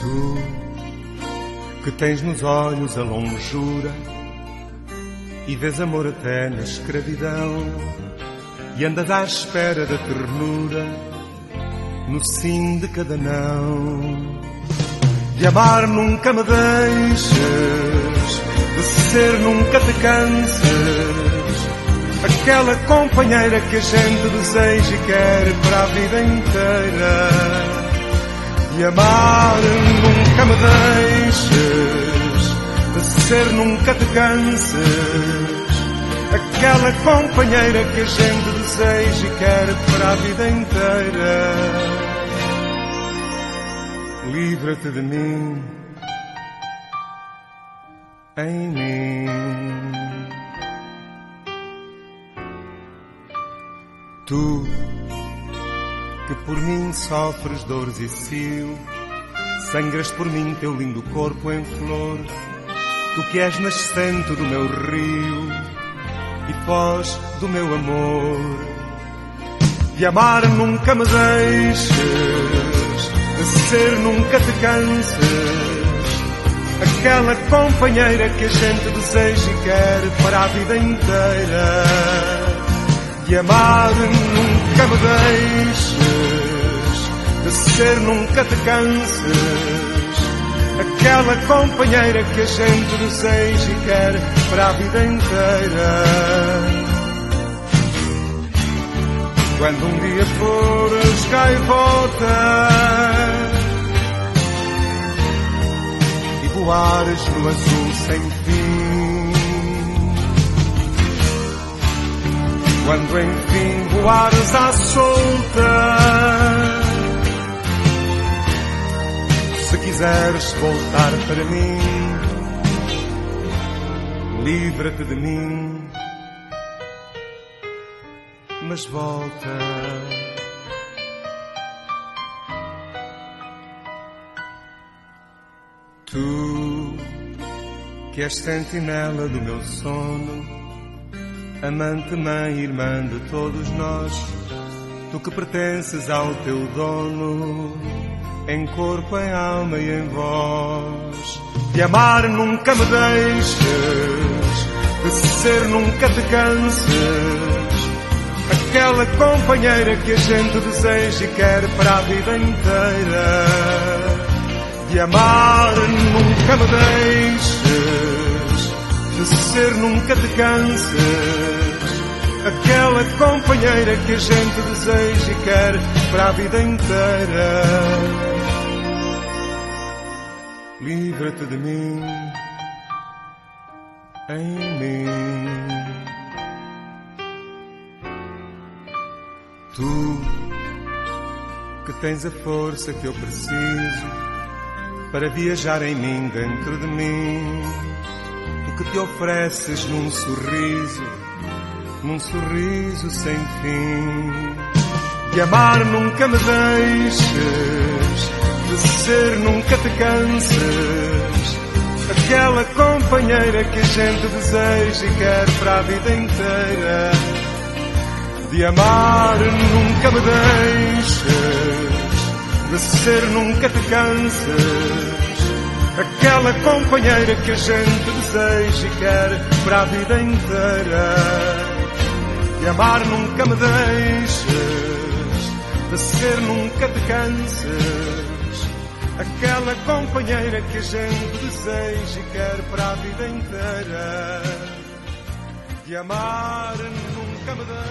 Tu que tens nos olhos a longura e vês amor até na escravidão e andas à espera da ternura no sim de cada não. De amar nunca me deixes, de ser nunca te canses, aquela companheira que a gente deseja e quer para a vida inteira. De amar nunca me deixes, de ser nunca te canses, aquela companheira que a gente deseja e quer para a vida inteira. Livra-te de mim, em mim. Tu que por mim sofres dores e cio, sangras por mim teu lindo corpo em flor. Tu que és nascente do meu rio e foz do meu amor. De amar nunca me deixes, de ser nunca te canses, aquela companheira que a gente deseja e quer para a vida inteira. De amar nunca me deixes, de ser nunca te canses, aquela companheira que a gente deseja e quer para a vida inteira. Quando um dia fores gaivota e voares no azul sem fim, quando enfim voares à solta, se quiseres voltar para mim, livra-te de mim, mas volta. Tu que és sentinela do meu sono, amante, mãe, irmã de todos nós, tu que pertences ao teu dono, em corpo, em alma e em voz. De amar nunca me deixes, de ser nunca te canses, aquela companheira que a gente deseja e quer para a vida inteira. De amar nunca me deixes, de ser nunca te canses, aquela companheira que a gente deseja e quer para a vida inteira. Livra-te de mim, em mim. Tu que tens a força que eu preciso para viajar em mim, dentro de mim. Tu que te ofereces num sorriso sem fim. De amar nunca me deixes, de ser nunca te canses, aquela companheira que a gente deseja e quer para a vida inteira. De amar nunca me deixes, de ser nunca te canses, aquela companheira que a gente deseja e quer para a vida inteira. De amar nunca me deixes, de ser nunca te canses, aquela companheira que a gente deseja e quer para a vida inteira. De amar nunca me deixes.